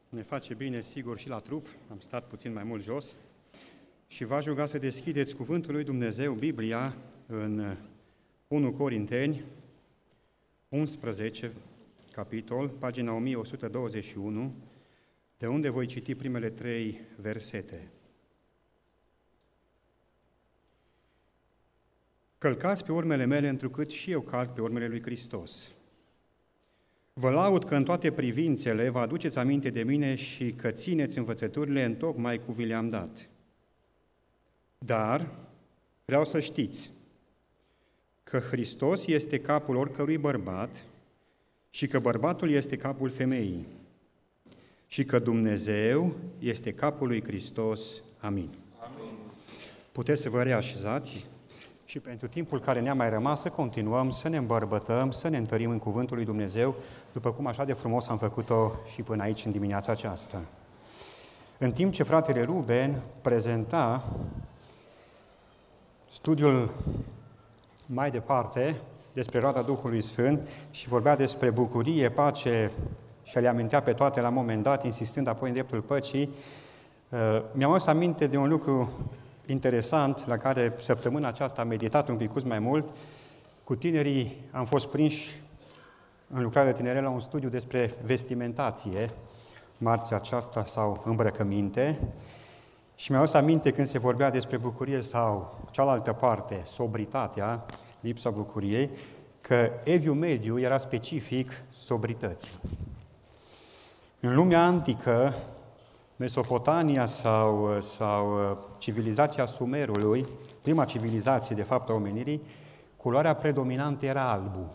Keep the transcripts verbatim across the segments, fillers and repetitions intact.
Ne face bine, sigur, și la trup. Am stat puțin mai mult jos. Și v-aș ruga să deschideți Cuvântul lui Dumnezeu, Biblia, în unu Corinteni, unsprezece, capitol, pagina o mie o sută douăzeci și unu, de unde voi citi primele trei versete. Călcați pe urmele mele, întrucât și eu calc pe urmele lui Hristos. Vă laud că în toate privințele vă aduceți aminte de mine și că țineți învățăturile întocmai cum vi le-am dat. Dar vreau să știți că Hristos este capul oricărui bărbat și că bărbatul este capul femeii și că Dumnezeu este capul lui Hristos. Amin. Amin. Puteți să vă reașezați și pentru timpul care ne-a mai rămas să continuăm, să ne îmbărbătăm, să ne întărim în Cuvântul lui Dumnezeu, după cum așa de frumos am făcut-o și până aici în dimineața aceasta. În timp ce fratele Ruben prezenta studiul mai departe despre roada Duhului Sfânt și vorbea despre bucurie, pace și le amintea pe toate la un moment dat, insistând apoi în dreptul păcii, mi-am adus aminte de un lucru interesant la care săptămâna aceasta am meditat un pic mai mult. Cu tinerii am fost prinși în lucrarea de tineret la un studiu despre vestimentație, marțea aceasta sau îmbrăcăminte, și mi-am adus aminte când se vorbea despre bucurie sau cealaltă parte, sobritatea, lipsa bucuriei, că Eviul Mediu era specific sobrității. În lumea antică, Mesopotamia sau, sau civilizația Sumerului, prima civilizație, de fapt, a omenirii, culoarea predominantă era albul.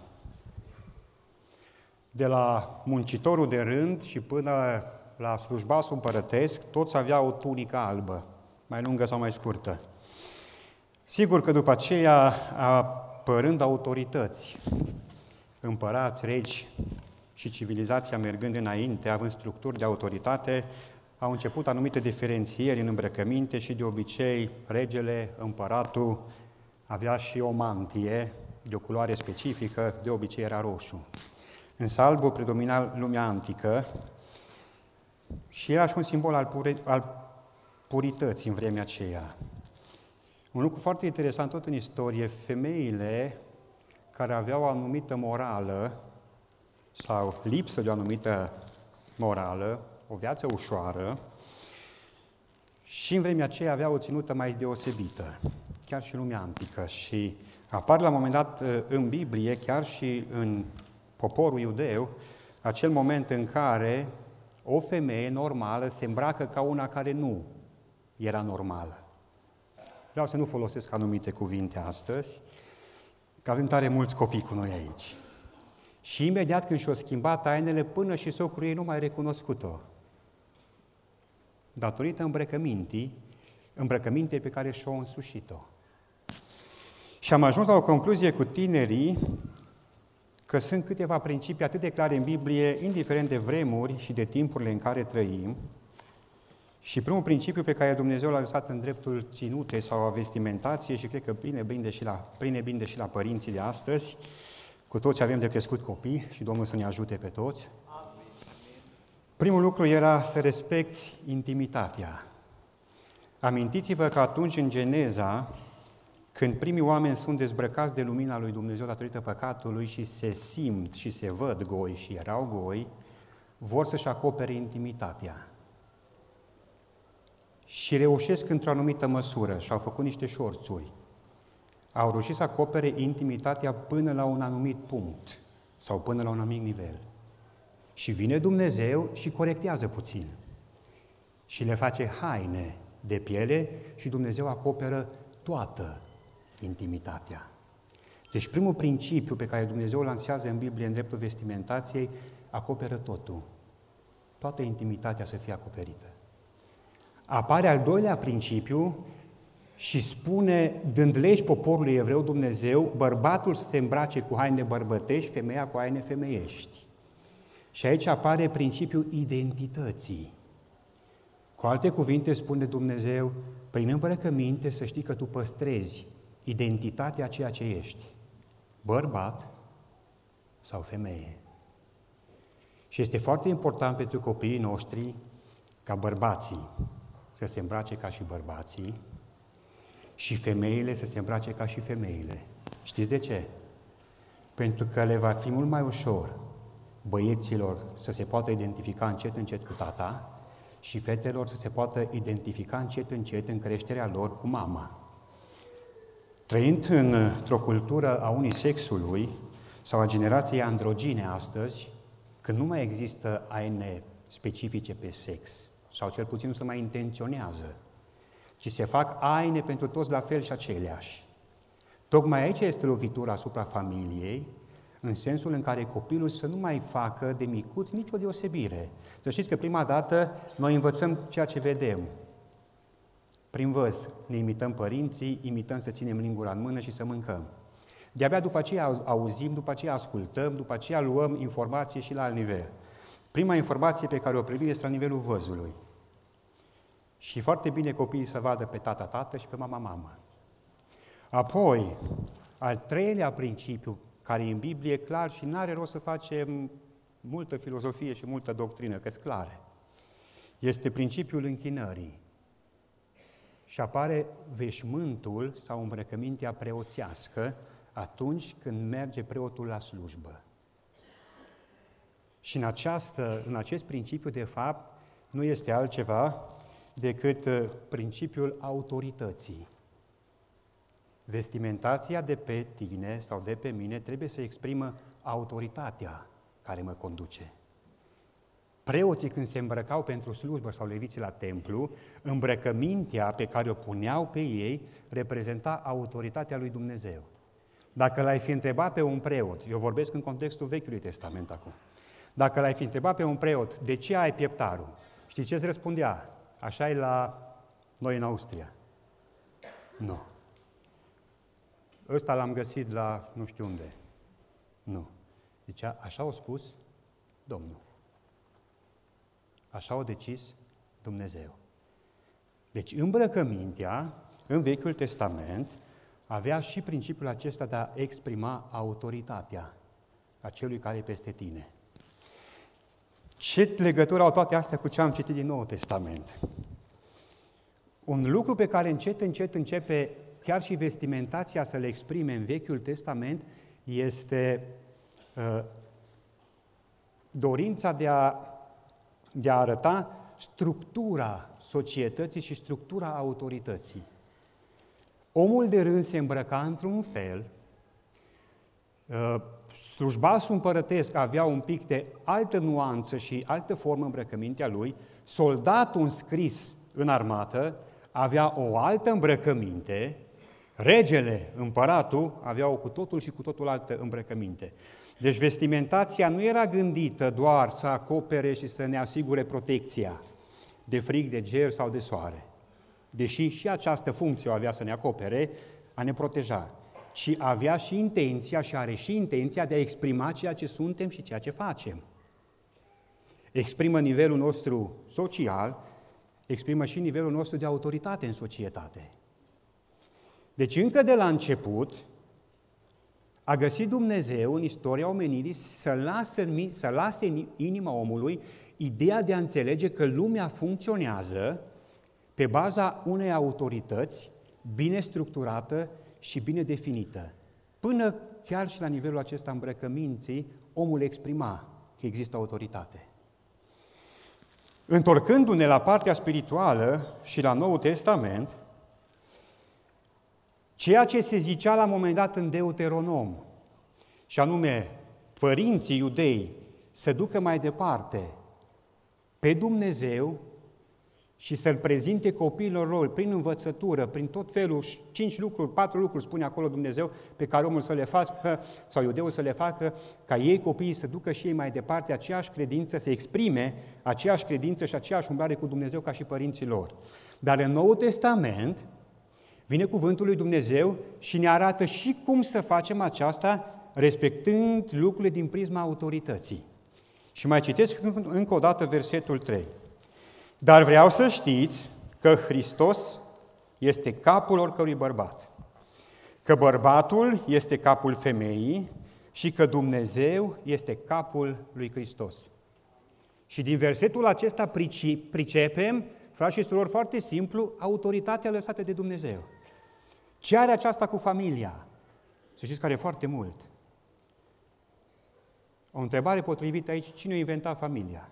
De la muncitorul de rând și până la slujbasul împărătesc, toți aveau o tunică albă, mai lungă sau mai scurtă. Sigur că după aceea, apărând autorități, împărați, regi și civilizația mergând înainte, având structuri de autoritate, au început anumite diferențieri în îmbrăcăminte și de obicei regele, împăratul, avea și o mantie de o culoare specifică, de obicei era roșu. Însă albul predomina lumea antică și era și un simbol al, puri, al purității în vremea aceea. Un lucru foarte interesant tot în istorie, femeile care aveau o anumită morală sau lipsă de o anumită morală, o viață ușoară, și în vremea aceea avea o ținută mai deosebită, chiar și în lumea antică. Și apar la un moment dat în Biblie, chiar și în poporul iudeu, acel moment în care o femeie normală se îmbracă ca una care nu era normală. Vreau să nu folosesc anumite cuvinte astăzi, că avem tare mulți copii cu noi aici. Și imediat când și-o schimbat tainele, până și socrul ei nu mai recunoscut-o. Datorită îmbrăcămintii, îmbrăcămintei pe care și-o însușit-o. Și am ajuns la o concluzie cu tinerii că sunt câteva principii atât de clare în Biblie, indiferent de vremuri și de timpurile în care trăim. Și primul principiu pe care Dumnezeu l-a lăsat în dreptul ținutei sau a vestimentației, și cred că bine bine și la, pline bine și la părinții de astăzi, cu toți avem de crescut copii și Domnul să ne ajute pe toți. Amin. Primul lucru era să respecti intimitatea. Amintiți-vă că atunci în Geneza, când primii oameni sunt dezbrăcați de lumina lui Dumnezeu datorită păcatului și se simt și se văd goi și erau goi, vor să-și acopere intimitatea. Și reușesc într-o anumită măsură și au făcut niște șorțuri. Au reușit să acopere intimitatea până la un anumit punct sau până la un anumit nivel. Și vine Dumnezeu și corectează puțin. Și le face haine de piele și Dumnezeu acoperă toată intimitatea. Deci primul principiu pe care Dumnezeu îl lansează în Biblie în dreptul vestimentației, acoperă totul. Toată intimitatea să fie acoperită. Apare al doilea principiu și spune, dând legi poporului evreu, Dumnezeu, bărbatul să se îmbrace cu haine bărbătești, femeia cu haine femeiești. Și aici apare principiul identității. Cu alte cuvinte spune Dumnezeu, prin îmbrăcăminte să știi că tu păstrezi identitatea ceea ce ești, bărbat sau femeie. Și este foarte important pentru copiii noștri ca bărbații să se îmbrace ca și bărbații și femeile să se îmbrace ca și femeile. Știți de ce? Pentru că le va fi mult mai ușor băieților să se poată identifica încet încet cu tata și fetelor să se poată identifica încet încet în creșterea lor cu mama. Trăind într-o cultură a unisexului sau a generației androgine astăzi, când nu mai există aine specifice pe sex, sau cel puțin nu se mai intenționează, ci se fac aine pentru toți la fel și aceleași. Tocmai aici este lovitura asupra familiei, în sensul în care copilul să nu mai facă de micuț nicio deosebire. Să știți că prima dată noi învățăm ceea ce vedem. Prin văz ne imităm părinții, imităm să ținem lingura în mână și să mâncăm. De-abia după aceea auzim, după aceea ascultăm, după aceea luăm informație și la alt nivel. Prima informație pe care o primim este la nivelul văzului. Și foarte bine copiii să vadă pe tata-tată și pe mama-mamă. Apoi, al treilea principiu, care e în Biblie clar și nu are rost să facem multă filozofie și multă doctrină, că-s clare, este principiul închinării. Și apare veșmântul sau îmbrăcămintea preoțească atunci când merge preotul la slujbă. Și în, această, în acest principiu, de fapt, nu este altceva decât principiul autorității. Vestimentația de pe tine sau de pe mine trebuie să exprimă autoritatea care mă conduce. Preoții, când se îmbrăcau pentru slujbă sau leviții la templu, îmbrăcămintea pe care o puneau pe ei reprezenta autoritatea lui Dumnezeu. Dacă l-ai fi întrebat pe un preot, eu vorbesc în contextul Vechiului Testament acum, dacă l-ai fi întrebat pe un preot, de ce ai pieptarul? Știi ce îți răspundea? Așa e la noi în Austria. Nu. Ăsta l-am găsit la nu știu unde. Nu. Zicea, așa au spus Domnul. Așa au decis Dumnezeu. Deci îmbrăcămintea, în Vechiul Testament, avea și principiul acesta de a exprima autoritatea a celui care e peste tine. Ce legătură au toate astea cu ce am citit din Noul Testament? Un lucru pe care încet, încet începe chiar și vestimentația să le exprime în Vechiul Testament este uh, dorința de a, de a arăta structura societății și structura autorității. Omul de rând se îmbrăca într-un fel, uh, slujbasul împărătesc avea un pic de altă nuanță și altă formă îmbrăcămintea lui, soldatul înscris în armată avea o altă îmbrăcăminte, regele, împăratul, aveau cu totul și cu totul altă îmbrăcăminte. Deci vestimentația nu era gândită doar să acopere și să ne asigure protecția de frig, de ger sau de soare, deși și această funcție o avea să ne acopere, a ne proteja, ci avea și intenția și are și intenția de a exprima ceea ce suntem și ceea ce facem. Exprimă nivelul nostru social, exprimă și nivelul nostru de autoritate în societate. Deci încă de la început a găsit Dumnezeu în istoria omenirii să lase, să lase în inima omului ideea de a înțelege că lumea funcționează pe baza unei autorități bine structurată și bine definită. Până chiar și la nivelul acesta îmbrăcăminții, omul exprima că există autoritate. Întorcându-ne la partea spirituală și la Noul Testament, ceea ce se zicea la un moment dat în Deuteronom, și anume părinții iudei să ducă mai departe pe Dumnezeu și să-L prezinte copiilor lor prin învățătură, prin tot felul, cinci lucruri, patru lucruri, spune acolo Dumnezeu, pe care omul să le facă, sau iudeul să le facă, ca ei, copiii, să ducă și ei mai departe aceeași credință, să exprime aceeași credință și aceeași umblare cu Dumnezeu ca și părinții lor. Dar în Noul Testament vine cuvântul lui Dumnezeu și ne arată și cum să facem aceasta, respectând lucrurile din prisma autorității. Și mai citesc încă o dată versetul trei. Dar vreau să știți că Hristos este capul oricărui bărbat, că bărbatul este capul femeii și că Dumnezeu este capul lui Hristos. Și din versetul acesta pricepem, frați și surori, foarte simplu, autoritatea lăsată de Dumnezeu. Ce are aceasta cu familia? Să știți că are foarte mult. O întrebare potrivită aici, cine a inventat familia?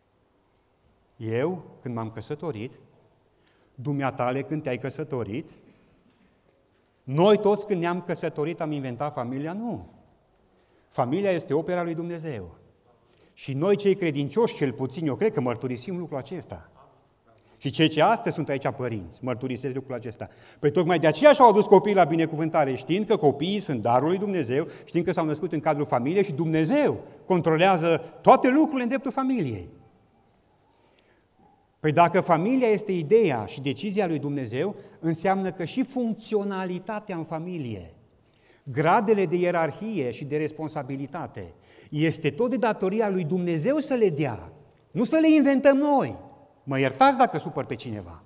Eu, când m-am căsătorit, dumneatale când te-ai căsătorit, noi toți când ne-am căsătorit am inventat familia? Nu. Familia este opera lui Dumnezeu. Și noi cei credincioși, cel puțin, eu cred că mărturisim lucrul acesta. Și cei ce astăzi sunt aici părinți, mărturisesc lucrul acesta. Păi tocmai de aceea și-au adus copiii la binecuvântare, știind că copiii sunt darul lui Dumnezeu, știind că s-au născut în cadrul familiei și Dumnezeu controlează toate lucrurile în dreptul familiei. Păi dacă familia este ideea și decizia lui Dumnezeu, înseamnă că și funcționalitatea în familie, gradele de ierarhie și de responsabilitate, este tot de datoria lui Dumnezeu să le dea, nu să le inventăm noi. Mă iertați dacă supăr pe cineva.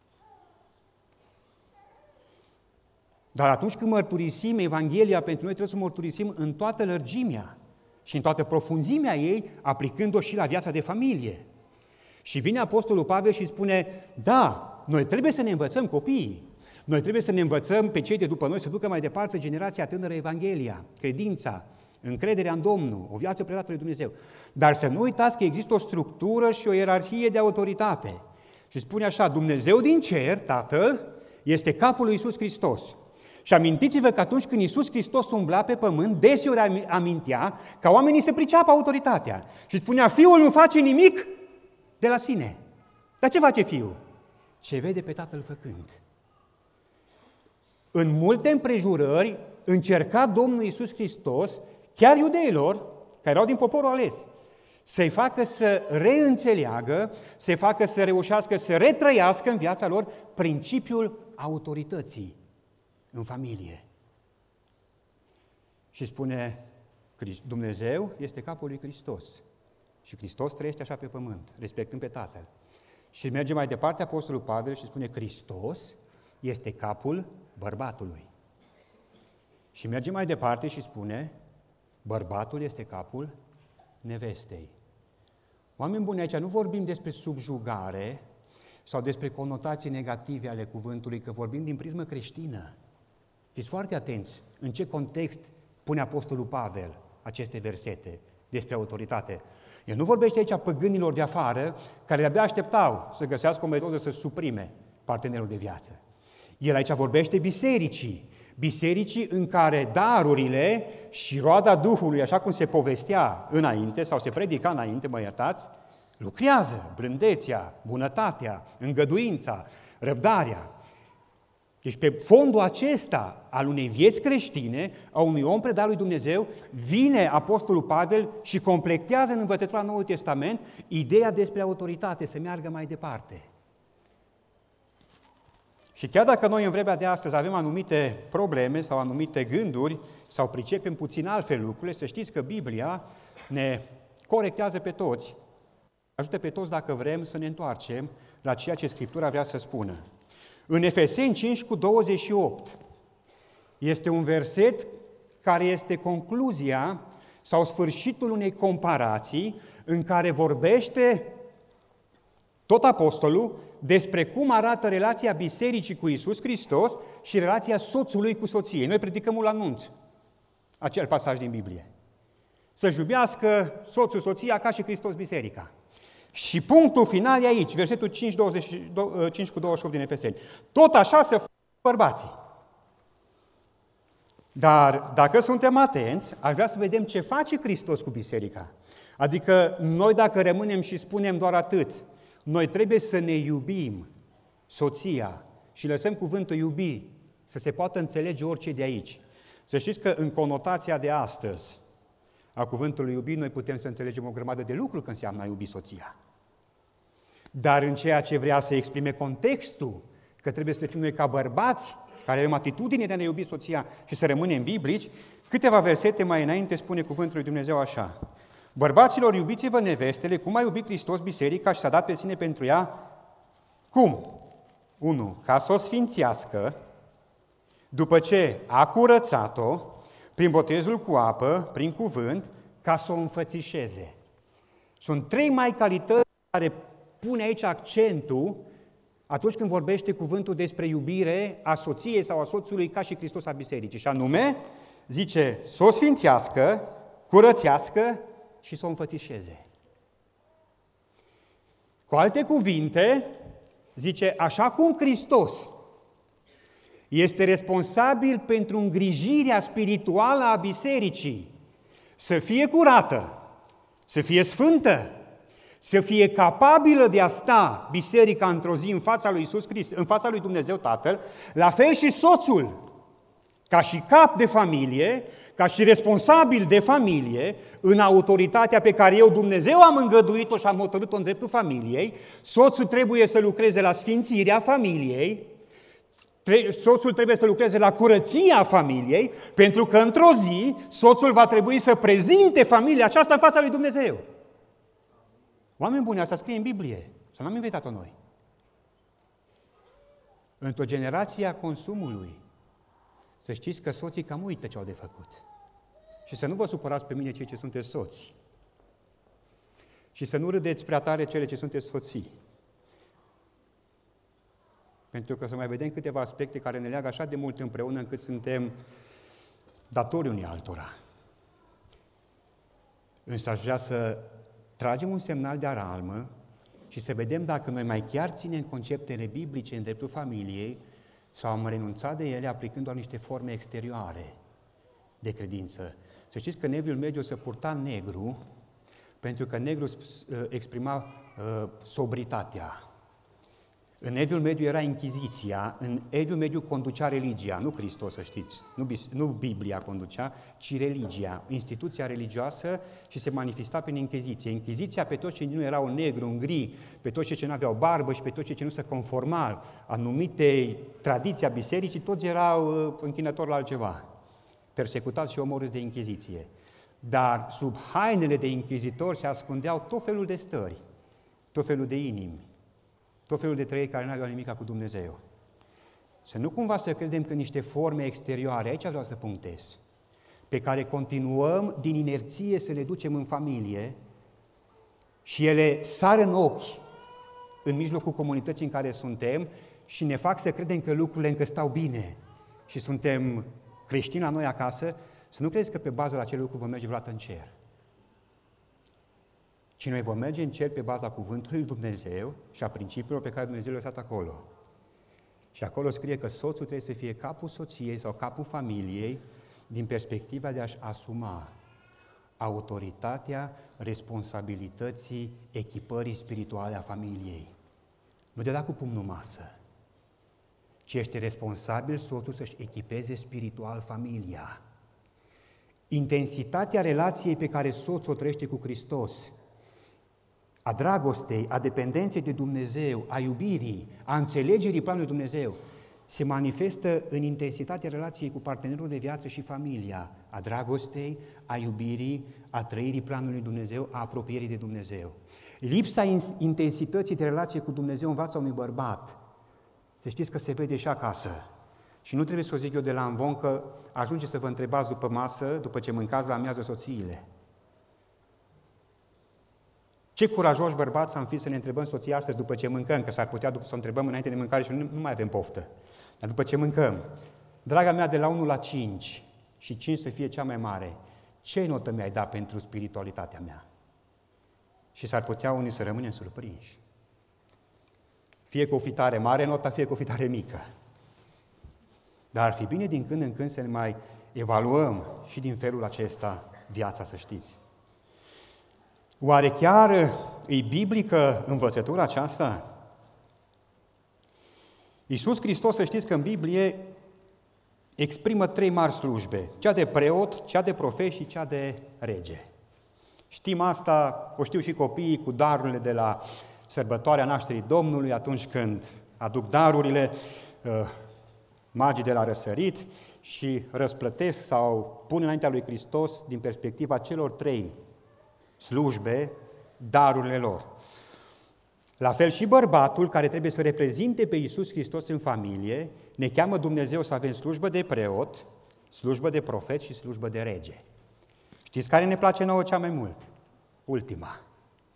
Dar atunci când mărturisim Evanghelia, pentru noi trebuie să mărturisim în toată lărgimea și în toată profunzimea ei, aplicând-o și la viața de familie. Și vine Apostolul Pavel și spune, da, noi trebuie să ne învățăm copiii, noi trebuie să ne învățăm pe cei de după noi să ducă mai departe generația tânără Evanghelia, credința, încrederea în Domnul, o viață predată lui Dumnezeu. Dar să nu uitați că există o structură și o ierarhie de autoritate. Și spune așa, Dumnezeu din cer, Tatăl, este capul lui Iisus Hristos. Și amintiți-vă că atunci când Iisus Hristos umbla pe pământ, deseori amintea ca oamenii să priceapă autoritatea. Și spunea, Fiul nu face nimic de la sine. Dar ce face Fiul? Ce vede pe Tatăl făcând. În multe împrejurări încerca Domnul Iisus Hristos, chiar iudeilor, care erau din poporul ales, să-i facă să reînțeleagă, să-i facă să reușească să retrăiască în viața lor principiul autorității în familie. Și spune, Dumnezeu este capul lui Hristos. Și Hristos trăiește așa pe pământ, respectând pe Tatăl. Și merge mai departe Apostolul Pavel și spune, Hristos este capul bărbatului. Și merge mai departe și spune, bărbatul este capul nevestei. Oameni buni, aici nu vorbim despre subjugare sau despre conotații negative ale cuvântului, că vorbim din prismă creștină. Fiți foarte atenți în ce context pune Apostolul Pavel aceste versete despre autoritate. El nu vorbește aici păgânilor de afară, care de-abia așteptau să găsească o metodă să suprime partenerul de viață. El aici vorbește bisericii, bisericii în care darurile și roada Duhului, așa cum se povestea înainte sau se predica înainte, mă iertați, lucrează, blândețea, bunătatea, îngăduința, răbdarea. Deci pe fondul acesta al unei vieți creștine, a unui om predat lui Dumnezeu, vine Apostolul Pavel și completează în învățătura Noului Testament ideea despre autoritate, să meargă mai departe. Și chiar dacă noi în vremea de astăzi avem anumite probleme sau anumite gânduri sau pricepem puțin altfel lucrurile, să știți că Biblia ne corectează pe toți, ajută pe toți dacă vrem să ne întoarcem la ceea ce Scriptura vrea să spună. În Efeseni cinci cu douăzeci și opt este un verset care este concluzia sau sfârșitul unei comparații în care vorbește tot apostolul despre cum arată relația bisericii cu Iisus Hristos și relația soțului cu soției. Noi predicăm un anunț, acel pasaj din Biblie. Să-și iubească soțul soția ca și Hristos biserica. Și punctul final e aici, versetul cinci, douăzeci, cinci cu douăzeci și opt din Efeseni. Tot așa să facă bărbații. Dar dacă suntem atenți, aș vrea să vedem ce face Hristos cu biserica. Adică noi dacă rămânem și spunem doar atât, noi trebuie să ne iubim soția și lăsăm cuvântul iubi să se poată înțelege orice de aici. Să știți că în conotația de astăzi a cuvântului iubi, noi putem să înțelegem o grămadă de lucruri că înseamnă a iubi soția. Dar în ceea ce vrea să exprime contextul, că trebuie să fim noi ca bărbați, care avem atitudine de a ne iubi soția și să rămânem biblici, câteva versete mai înainte spune cuvântul lui Dumnezeu așa. Bărbaților, iubiți-vă nevestele, cum a iubit Hristos biserica și s-a dat pe sine pentru ea. Cum? unu. Ca să o sfințească, după ce a curățat-o, prin botezul cu apă, prin cuvânt, ca să o înfățișeze. Sunt trei mari calități care pune aici accentul atunci când vorbește cuvântul despre iubire a soției sau a soțului ca și Hristos a bisericii. Și anume, zice, să o sfințească, curățească și să o înfățișeze. Cu alte cuvinte, zice, așa cum Hristos este responsabil pentru îngrijirea spirituală a bisericii, să fie curată, să fie sfântă, să fie capabilă de a sta biserica într-o zi în fața lui Iisus Hristos, în fața lui Dumnezeu Tatăl, la fel și soțul, ca și cap de familie, ca și responsabil de familie, în autoritatea pe care eu, Dumnezeu, am îngăduit-o și am hotărât-o în dreptul familiei, soțul trebuie să lucreze la sfințirea familiei, soțul trebuie să lucreze la curăția familiei, pentru că într-o zi soțul va trebui să prezinte familia aceasta în fața lui Dumnezeu. Oameni buni, asta scrie în Biblie, să n-am inventat-o noi. Într-o generație a consumului, să știți că soții cam uită ce au de făcut. Și să nu vă supărați pe mine cei ce sunteți soți. Și să nu râdeți prea tare cele ce sunteți soții. Pentru că să mai vedem câteva aspecte care ne leagă așa de mult împreună încât suntem datori unii altora. Însă aș vrea să tragem un semnal de alarmă și să vedem dacă noi mai chiar ținem conceptele biblice în dreptul familiei sau am renunțat de ele aplicând doar niște forme exterioare de credință. Să știți că în Evul Mediu se purta negru pentru că negru exprima uh, sobritatea. În Evul Mediu era Inchiziția, în Evul Mediu conducea religia, nu Hristos, să știți, nu, nu Biblia conducea, ci religia, instituția religioasă și se manifesta prin Inchiziție. Inchiziția pe toți cei nu erau negru, un gri, pe toți cei ce nu aveau barbă și pe toți cei ce nu se conformau anumite tradiții a bisericii, toți erau închinători la altceva, persecutați și omorâți de Inchiziție. Dar sub hainele de inchizitori se ascundeau tot felul de stări, tot felul de inimi, tot felul de trăiri care nu aveau nimic cu Dumnezeu. Să nu cumva să credem că niște forme exterioare, aici vreau să punctez, pe care continuăm din inerție să le ducem în familie și ele sar în ochi în mijlocul comunității în care suntem și ne fac să credem că lucrurile încă stau bine și suntem creștini la noi acasă, să nu credeți că pe baza la acele lucruri vom merge vreodată în cer. Ci noi vom merge în cer pe baza cuvântului lui Dumnezeu și a principiilor pe care Dumnezeu le-a lăsat acolo. Și acolo scrie că soțul trebuie să fie capul soției sau capul familiei din perspectiva de a-și asuma autoritatea responsabilității echipării spirituale a familiei. Nu de da cu pumnul masă, ci este responsabil soțul să-și echipeze spiritual familia. Intensitatea relației pe care soțul o trăiește cu Hristos, a dragostei, a dependenței de Dumnezeu, a iubirii, a înțelegerii planului Dumnezeu, se manifestă în intensitatea relației cu partenerul de viață și familia, a dragostei, a iubirii, a trăirii planului Dumnezeu, a apropierii de Dumnezeu. Lipsa intensității de relație cu Dumnezeu în viața unui bărbat, să știți că se vede și acasă. Și nu trebuie să o zic eu de la amvon că ajunge să vă întrebați după masă, după ce mâncați la amiază soțiile. Ce curajoși bărbați am fi să ne întrebăm soția astăzi după ce mâncăm, că s-ar putea după să o întrebăm înainte de mâncare și nu, nu mai avem poftă. Dar după ce mâncăm, draga mea, de la unu la cinci și cinci să fie cea mai mare, ce notă mi-ai dat pentru spiritualitatea mea? Și s-ar putea unii să rămânem surprinși. Fie cu o fitare mare nota, fie cu o fitare mică. Dar ar fi bine din când în când să ne mai evaluăm și din felul acesta viața, să știți. Oare chiar e biblică învățătura aceasta? Iisus Hristos, să știți că în Biblie exprimă trei mari slujbe, cea de preot, cea de profet și cea de rege. Știm asta, o știu și copiii cu darurile de la sărbătoarea nașterii Domnului, atunci când aduc darurile, magii de la răsărit și răsplătesc sau pun înaintea lui Hristos din perspectiva celor trei slujbe, darurile lor. La fel și bărbatul care trebuie să reprezinte pe Iisus Hristos în familie, ne cheamă Dumnezeu să avem slujbă de preot, slujbă de profet și slujbă de rege. Știți care ne place nouă cea mai mult? Ultima.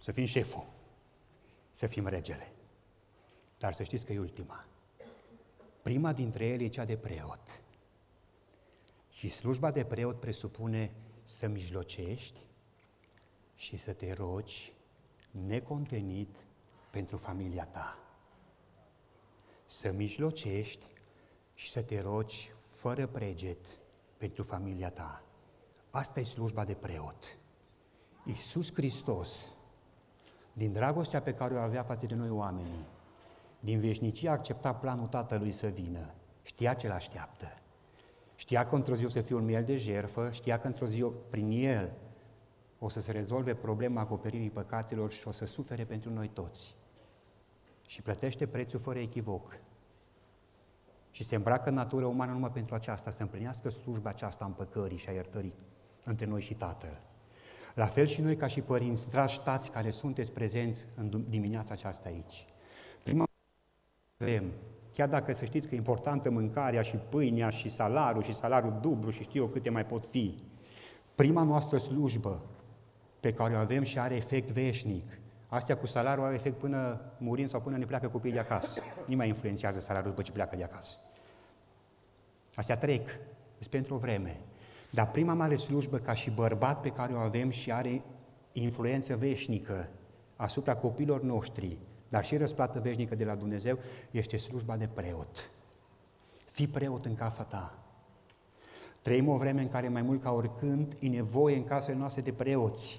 să fim șeful, să fim regele. Dar să știți că e ultima. Prima dintre ele e cea de preot. Și slujba de preot presupune să mijlocești și să te rogi necontenit pentru familia ta. Să mijlocești și să te rogi fără preget pentru familia ta. Asta e slujba de preot. Iisus Hristos, din dragostea pe care o avea față de noi oamenii, din veșnicie a acceptat planul Tatălui să vină. Știa ce l-așteaptă. Știa că într-o zi o să fie un miel de jertfă, știa că într-o zi prin el o să se rezolve problema acoperirii păcatelor și o să sufere pentru noi toți. Și plătește prețul fără echivoc. Și se îmbracă în natură umană numai pentru aceasta, să împlinească slujba aceasta a împăcării și a iertării între noi și Tatăl. La fel și noi ca și părinți, dragi tați care sunteți prezenți în dimineața aceasta aici. Prima avem, chiar dacă să știți că e importantă mâncarea și pâinea și salariul și salariul dublu și știu eu câte mai pot fi, prima noastră slujbă pe care o avem și are efect veșnic, astea cu salariul are efect până murim sau până ne pleacă copiii de acasă. Nu mai influențează salariul după ce pleacă de acasă. Astea trec, sunt pentru o vreme. Dar prima mare slujbă ca și bărbat pe care o avem și are influență veșnică asupra copiilor noștri, dar și răsplată veșnică de la Dumnezeu, este slujba de preot. Fii preot în casa ta. Trăim o vreme în care mai mult ca oricând e nevoie în casele noastre de preoți.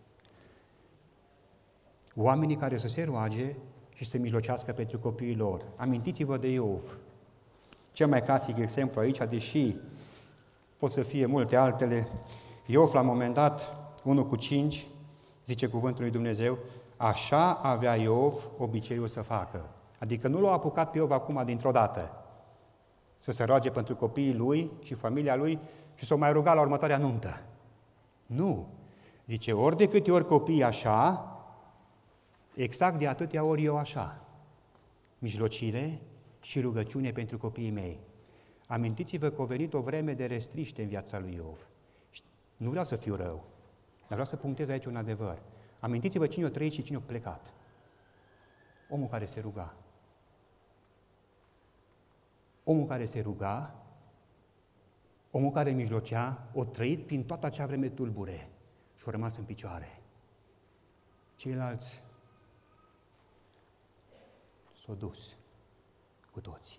Oamenii care să se roage și să mijlocească pentru copiii lor. Amintiți-vă de Iov. Cel mai clasic exemplu aici, deși pot să fie multe altele, Iov la un moment dat, unu cu cinci, zice cuvântul lui Dumnezeu, așa avea Iov obiceiul să facă. Adică nu l-a apucat pe Iov acum dintr-o dată să se roage pentru copiii lui și familia lui și să o mai ruga la următoarea nuntă. Nu. Zice, ori de câte ori copiii așa, exact de atâtea ori eu așa. Mijlocire și rugăciune pentru copiii mei. Amintiți-vă că a venit o vreme de restriște în viața lui Iov. Nu vreau să fiu rău, dar vreau să punctez aici un adevăr. Amintiți-vă cine a trăit și cine a plecat. Omul care se ruga. Omul care se ruga, omul care mijlocea, a trăit prin toată acea vreme tulbure și a rămas în picioare. Ceilalți s-au dus cu toții.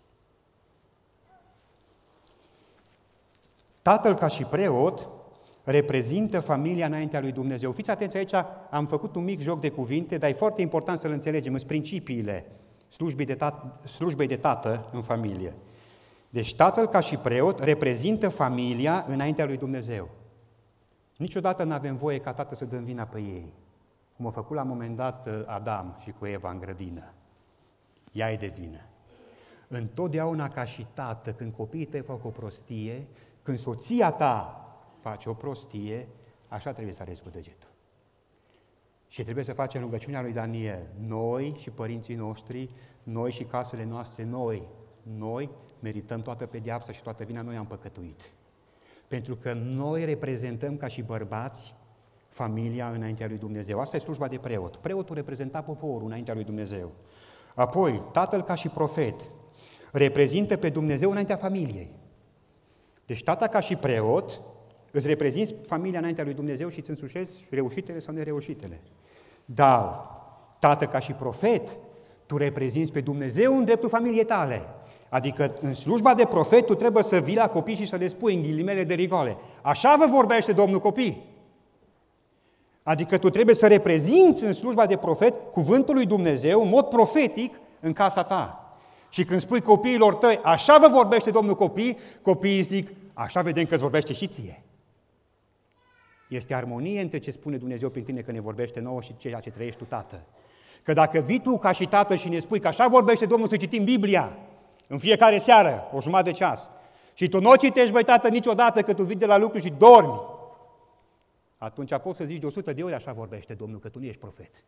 Tatăl ca și preot reprezintă familia înaintea lui Dumnezeu. Fiți atenți aici, am făcut un mic joc de cuvinte, dar e foarte important să-l înțelegem, sunt principiile slujbei de, tat- slujbei de tată în familie. Deci tatăl ca și preot reprezintă familia înaintea lui Dumnezeu. Niciodată nu avem voie ca tată să dăm vina pe ei, cum a făcut la un moment dat Adam și cu Eva în grădină. Ea e de vină. Întotdeauna ca și tată, când copiii tăi fac o prostie, când soția ta face o prostie, așa trebuie să arăți cu degetul. Și trebuie să facem rugăciunea lui Daniel. Noi și părinții noștri, noi și casele noastre, noi, noi merităm toată pedeapsa și toată vina, noi am păcătuit. Pentru că noi reprezentăm ca și bărbați familia înaintea lui Dumnezeu. Asta e slujba de preot. Preotul reprezenta poporul înaintea lui Dumnezeu. Apoi, tatăl ca și profet reprezintă pe Dumnezeu înaintea familiei. Deci tata ca și preot îți reprezinți familia înaintea lui Dumnezeu și îți însușezi reușitele sau nereușitele. Dar tată ca și profet, tu reprezinți pe Dumnezeu în dreptul familiei tale. Adică în slujba de profet tu trebuie să vii la copii și să le spui în ghilimele de rigoare. Așa vă vorbește Domnul copii. Adică tu trebuie să reprezinți în slujba de profet cuvântul lui Dumnezeu în mod profetic în casa ta. Și când spui copiilor tăi, așa vă vorbește Domnul copii, copiii zic, așa vedem că îți vorbește și ție. Este armonie între ce spune Dumnezeu prin tine că ne vorbește nouă și ceea ce trăiești tu, tată. Că dacă vii tu ca și tată și ne spui că așa vorbește Domnul să citim Biblia în fiecare seară, o jumătate de ceas, și tu nu o citești, băi, tată, niciodată că tu vii de la lucru și dormi, atunci poți să zici de o sută de ori așa vorbește Domnul, că tu nu ești profet.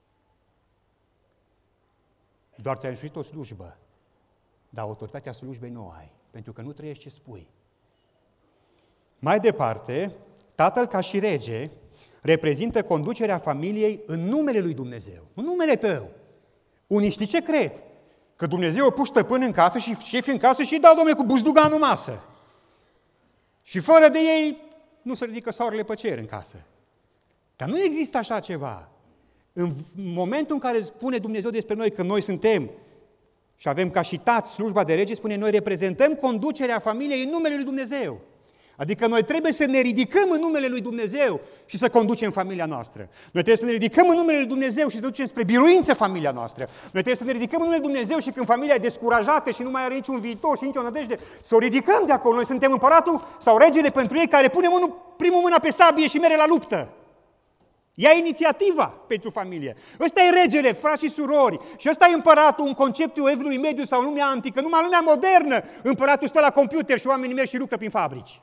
Doar ți-ai înșuit o slujbă, dar autoritatea slujbei nu o ai, pentru că nu trăiești ce spui. Mai departe, tatăl ca și rege reprezintă conducerea familiei în numele lui Dumnezeu, în numele tău. Unii știi ce cred? Că Dumnezeu a pus stăpân în casă și șefi în casă și îi dau, Dom'le, cu buzduganul în masă. Și fără de ei nu se ridică soarele pe cer în casă. Dar nu există așa ceva. În momentul în care spune Dumnezeu despre noi că noi suntem și avem ca și tați slujba de rege, spune noi reprezentăm conducerea familiei în numele lui Dumnezeu. Adică noi trebuie să ne ridicăm în numele lui Dumnezeu și să conducem familia noastră. Noi trebuie să ne ridicăm în numele lui Dumnezeu și să ducem spre biruință familia noastră. Noi trebuie să ne ridicăm în numele lui Dumnezeu și când familia e descurajată și nu mai are niciun viitor și nicio nădejde, să o ridicăm de acolo. Noi suntem împăratul sau regele pentru ei care pune mânul, primul mâna pe sabie și merge la luptă. Ia inițiativa pentru familie. Ăsta e regele, frați și surori. Și ăsta e împăratul, un conceptul evului mediu sau lumea antică. Numai lumea modernă, împăratul stă la computer și oamenii merg și lucră prin fabrici.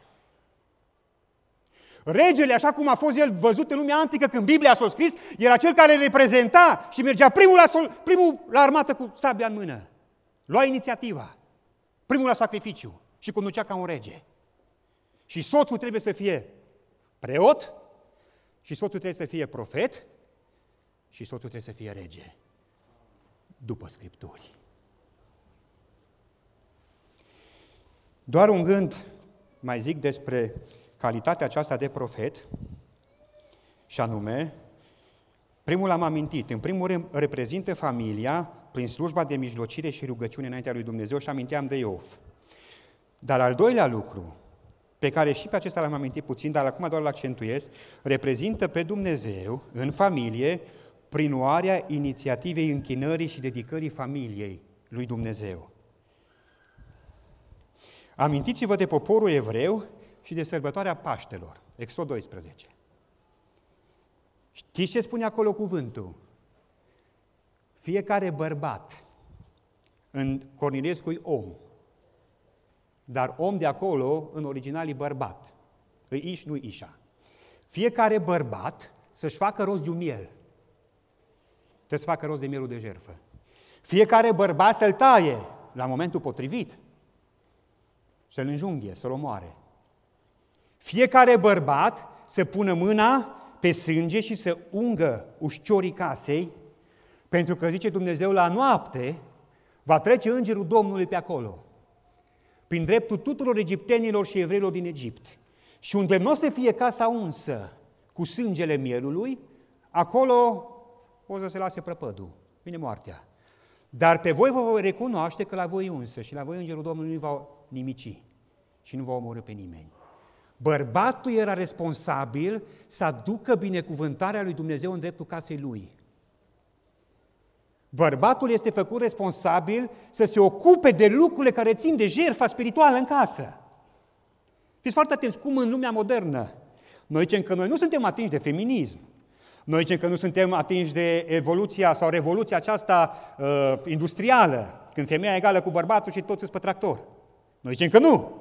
Regele, așa cum a fost el văzut în lumea antică când Biblia s-a scris, era cel care reprezenta și mergea primul la, sol, primul la armată cu sabia în mână. Lua inițiativa. Primul la sacrificiu și conducea ca un rege. Și soțul trebuie să fie preot, și soțul trebuie să fie profet, și soțul trebuie să fie rege. După Scripturi. Doar un gând mai zic despre calitatea aceasta de profet, și anume, primul am amintit, în primul rând reprezintă familia prin slujba de mijlocire și rugăciune înaintea lui Dumnezeu și aminteam de Iov. Dar al doilea lucru, pe care și pe acesta l-am amintit puțin, dar acum doar l-accentuez, reprezintă pe Dumnezeu în familie prin luarea inițiativei închinării și dedicării familiei lui Dumnezeu. Amintiți-vă de poporul evreu și de sărbătoarea Paștelor, Exod doisprezece. Știți ce spune acolo cuvântul? Fiecare bărbat, în Corniliescu-i om, dar om de acolo, în original, e bărbat. Îi iș, nu-i ișa. Fiecare bărbat să-și facă rost de un miel. Trebuie să facă rost de mielul de jertfă. Fiecare bărbat să-l taie la momentul potrivit. Să-l înjunghe, să-l omoare. Fiecare bărbat să pună mâna pe sânge și să ungă ușciorii casei, pentru că, zice Dumnezeu, la noapte va trece îngerul Domnului pe acolo, prin dreptul tuturor egiptenilor și evreilor din Egipt. Și unde nu o să fie casa unsă cu sângele mielului, acolo o să se lase prăpădul, vine moartea. Dar pe voi vă voi recunoaște că la voi unsă și la voi îngerul Domnului nu va nimici și nu va omorî pe nimeni. Bărbatul era responsabil să aducă binecuvântarea lui Dumnezeu în dreptul casei lui. Bărbatul este făcut responsabil să se ocupe de lucrurile care țin de jertfa spirituală în casă. Fiți foarte atenți cum în lumea modernă noi zicem că noi nu suntem atinși de feminism. Noi zicem că nu suntem atinși de evoluția sau revoluția aceasta uh, industrială, când femeia e egală cu bărbatul și toți sunt pe tractor. Noi zicem că nu.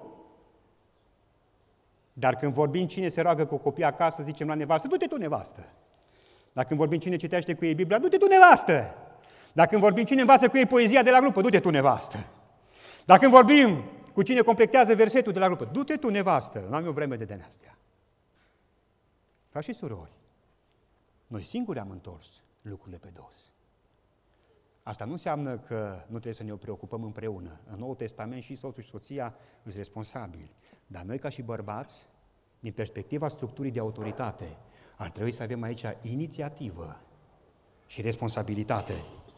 Dar când vorbim cine se roagă cu copii acasă, zicem la nevastă, du-te tu, nevastă. Dacă când vorbim cine citește cu ei Biblia, du-te tu, nevastă. Dacă când vorbim cine învață cu ei poezia de la grupă, du-te tu, nevastă. Dacă când vorbim cu cine completează versetul de la grupă, du-te tu, nevastă. N-am eu vreme de de-astea. Frați și surori, noi singuri am întors lucrurile pe dos. Asta nu înseamnă că nu trebuie să ne preocupăm împreună. În Noul Testament și soțul și soția sunt responsabili. Dar noi ca și bărbați, din perspectiva structurii de autoritate, ar trebui să avem aici inițiativă și responsabilitate.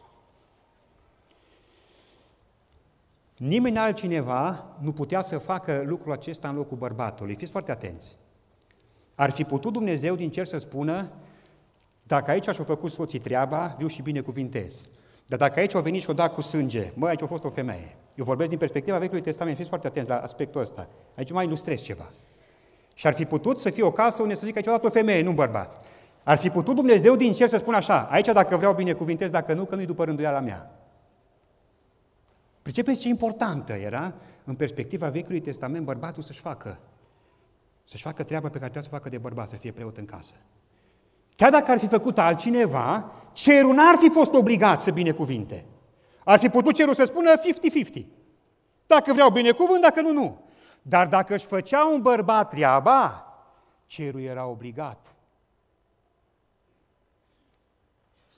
Nimeni altcineva nu putea să facă lucrul acesta în locul bărbatului. Fiți foarte atenți. Ar fi putut Dumnezeu din cer să spună, dacă aici și-au făcut soții treaba, viu și binecuvintez. Dar dacă aici au venit și au dat cu sânge, mă, aici a fost o femeie. Eu vorbesc din perspectiva Vechiului Testament, fiți foarte atenți la aspectul ăsta. Aici mai ilustrez ceva. Și ar fi putut să fie o casă unde să zic că aici a dat o femeie, nu un bărbat. Ar fi putut Dumnezeu din cer să spună așa, aici dacă vreau binecuvintez, dacă nu, că nu-i după rânduiala mea. Pricepeți ce importantă era, în perspectiva Vechiului Testament, bărbatul să-și facă, să-și facă treaba pe care trebuie să facă de bărbat, să fie preot în casă. Chiar dacă ar fi făcut altcineva, cerul n-ar fi fost obligat să binecuvinte. Ar fi putut cerul să spună cincizeci cincizeci. Dacă vreau binecuvânt, dacă nu, nu. Dar dacă își făcea un bărbat treaba, cerul era obligat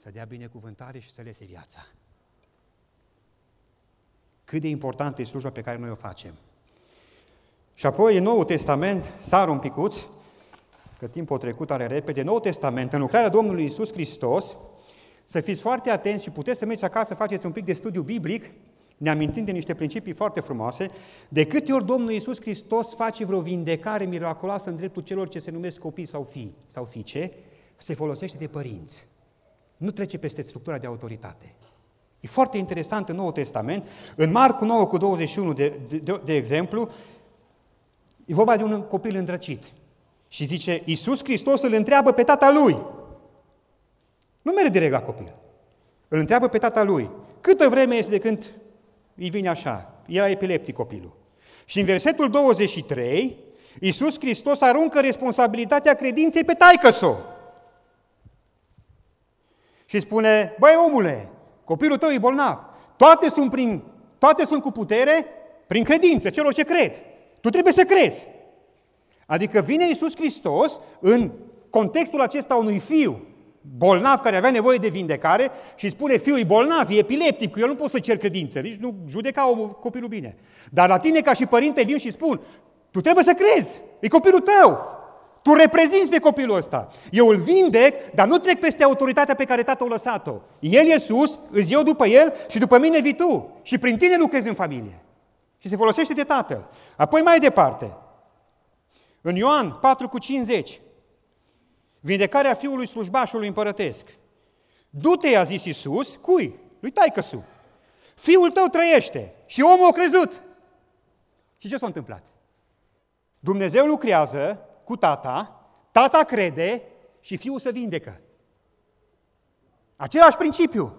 să dea binecuvântare și să lese viața. Cât de importantă e slujba pe care noi o facem. Și apoi, în Noul Testament, sar un picuț, că timpul a trecut are repede, Noul Testament, în lucrarea Domnului Iisus Hristos, să fiți foarte atenți și puteți să mergeți acasă să faceți un pic de studiu biblic, ne amintim de niște principii foarte frumoase, de câte ori Domnul Iisus Hristos face vreo vindecare miraculoasă în dreptul celor ce se numesc copii sau fii sau fiice, se folosește de părinți. Nu trece peste structura de autoritate. E foarte interesant în Noul Testament, în Marcu nouă cu douăzeci și unu, de, de, de exemplu, e vorba de un copil îndrăcit. Și zice, Iisus Hristos îl întreabă pe tata lui. Nu merge direct la copil. Îl întreabă pe tata lui. Câtă vreme este de când îi vine așa? Era epileptic copilul. Și în versetul douăzeci și trei, Iisus Hristos aruncă responsabilitatea credinței pe taică-so. Și spune, băi omule, copilul tău e bolnav. Toate sunt, prin, toate sunt cu putere prin credință, celor ce cred. Tu trebuie să crezi. Adică vine Iisus Hristos în contextul acesta unui fiu bolnav care avea nevoie de vindecare și spune, fiul e bolnav, e epileptic, eu nu pot să cer credință, nici nu judeca omul, copilul bine. Dar la tine ca și părinte vin și spun, tu trebuie să crezi, e copilul tău, tu reprezinți pe copilul ăsta. Eu îl vindec, dar nu trec peste autoritatea pe care tatăl a lăsat-o. El e sus, îți eu după el și după mine vii tu. Și prin tine lucrezi în familie. Și se folosește de tatăl. Apoi mai departe, în Ioan patru cu cincizeci, vindecarea fiului slujbașului împărătesc. Du-te, a zis Iisus, cui? Lui taică-su. Fiul tău trăiește. Și omul a crezut. Și ce s-a întâmplat? Dumnezeu lucrează cu tata, tata crede și fiul se vindecă. Același principiu.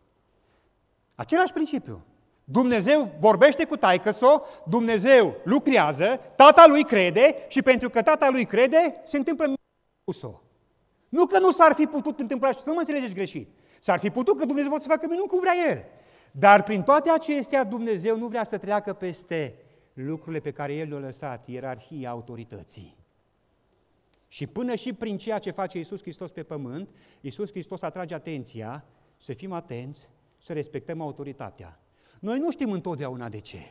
Același principiu. Dumnezeu vorbește cu taică-so, Dumnezeu lucrează, tata lui crede și pentru că tata lui crede, se întâmplă minunea. Nu că nu s-ar fi putut întâmpla, și să nu mă înțelegeți greșit. S-ar fi putut că Dumnezeu poate să facă minuni cum vrea El. Dar prin toate acestea Dumnezeu nu vrea să treacă peste lucrurile pe care El le-a lăsat, ierarhia autorității. Și până și prin ceea ce face Iisus Hristos pe pământ, Iisus Hristos atrage atenția să fim atenți, să respectăm autoritatea. Noi nu știm întotdeauna de ce.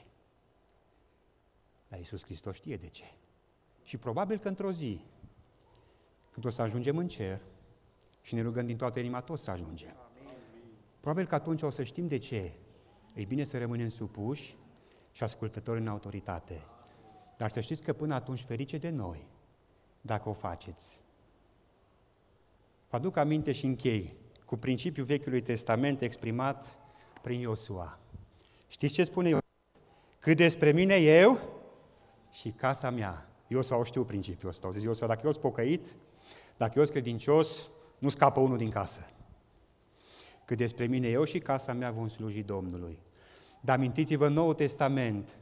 Dar Iisus Hristos știe de ce. Și probabil că într-o zi, când o să ajungem în cer și ne rugăm din toată inima toți să ajungem, probabil că atunci o să știm de ce. E bine să rămânem supuși și ascultători în autoritate. Dar să știți că până atunci ferice de noi, dacă o faceți. Vă aduc aminte și închei cu principiul Vechiului Testament exprimat prin Iosua. Știți ce spune Iosua? Cât despre mine eu și casa mea. Iosua o știu principiul ăsta. O zis Iosua, dacă eu sunt pocăit, dacă eu sunt credincios, nu scapă unul din casă. Cât despre mine eu și casa mea vom sluji Domnului. Dar amintiți-vă, în Noul Testament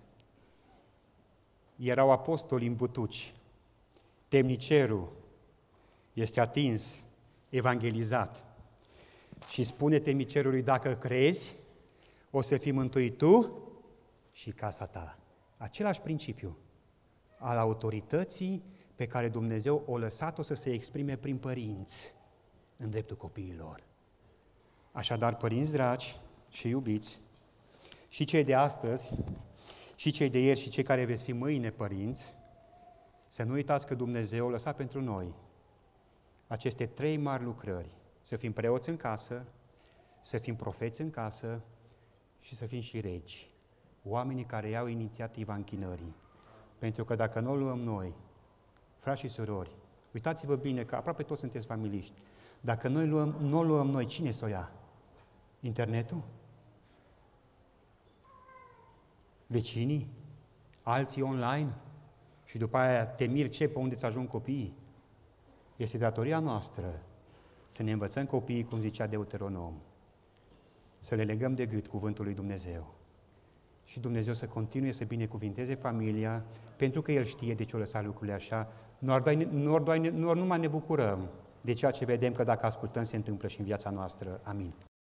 erau apostoli în butuci. Temnicerul este atins, evangelizat și spune temnicerului, dacă crezi, o să fii mântuit tu și casa ta. Același principiu al autorității pe care Dumnezeu o lăsat-o să se exprime prin părinți în dreptul copiilor. Așadar, părinți dragi și iubiți, și cei de astăzi, și cei de ieri, și cei care veți fi mâine părinți, să nu uitați că Dumnezeu a lăsat pentru noi aceste trei mari lucrări. Să fim preoți în casă, să fim profeți în casă și să fim și regi. Oamenii care iau inițiativa închinării. Pentru că dacă nu o luăm noi, frați și surori, uitați-vă bine că aproape toți sunteți familiști. Dacă noi luăm, nu o luăm noi, cine să o ia? Internetul? Vecinii? Alții online? Și după aia te miri ce, pe unde îți ajung copiii? Este datoria noastră să ne învățăm copiii, cum zicea Deuteronom, să le legăm de gât cuvântul lui Dumnezeu. Și Dumnezeu să continue să binecuvinteze familia, pentru că El știe de ce o lăsa lucrurile așa. Nu doar numai ne bucurăm de ceea ce vedem, că dacă ascultăm se întâmplă și în viața noastră. Amin.